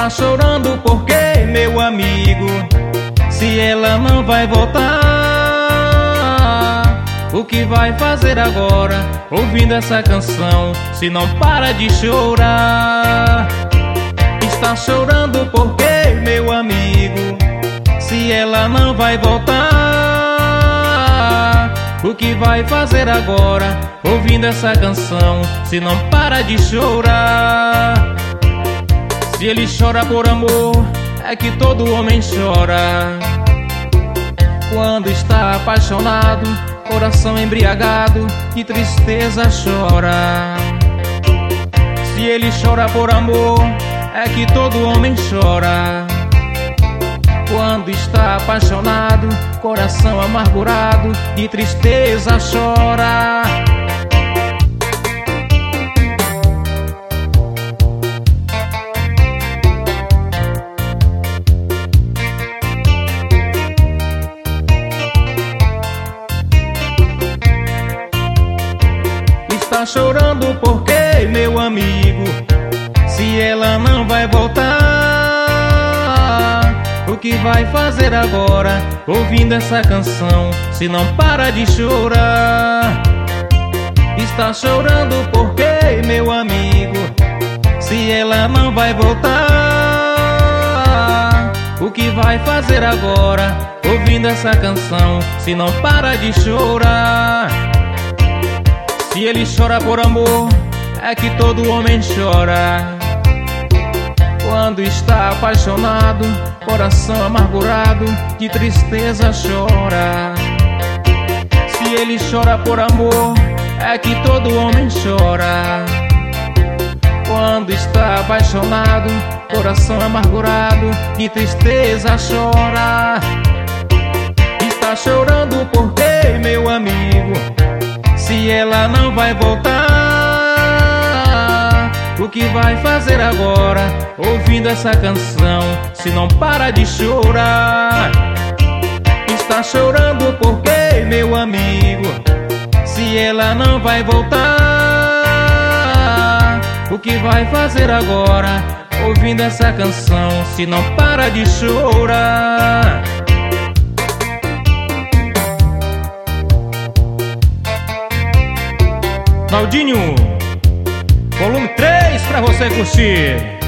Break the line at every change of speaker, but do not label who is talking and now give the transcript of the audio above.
Está chorando porque, meu amigo, se ela não vai voltar, o que vai fazer agora, ouvindo essa canção, se não para de chorar? Está chorando porque, meu amigo, se ela não vai voltar, o que vai fazer agora, ouvindo essa canção, se não para de chorar? Se ele chora por amor, é que todo homem chora. Quando está apaixonado, coração embriagado, de tristeza chora. Se ele chora por amor, é que todo homem chora. Quando está apaixonado, coração amargurado, de tristeza chora. Está chorando porque, meu amigo, se ela não vai voltar, o que vai fazer agora, ouvindo essa canção, se não para de chorar? Está chorando porque, meu amigo, se ela não vai voltar, o que vai fazer agora, ouvindo essa canção, se não para de chorar? Se ele chora por amor, é que todo homem chora. Quando está apaixonado, coração amargurado, de tristeza chora. Se ele chora por amor, é que todo homem chora. Quando está apaixonado, coração amargurado, de tristeza chora. Está chorando porque, meu amigo, se ela não vai voltar, o que vai fazer agora, ouvindo essa canção, se não para de chorar? Está chorando porque, meu amigo, se ela não vai voltar, o que vai fazer agora, ouvindo essa canção, se não para de chorar? Claudinho, volume 3 pra você curtir.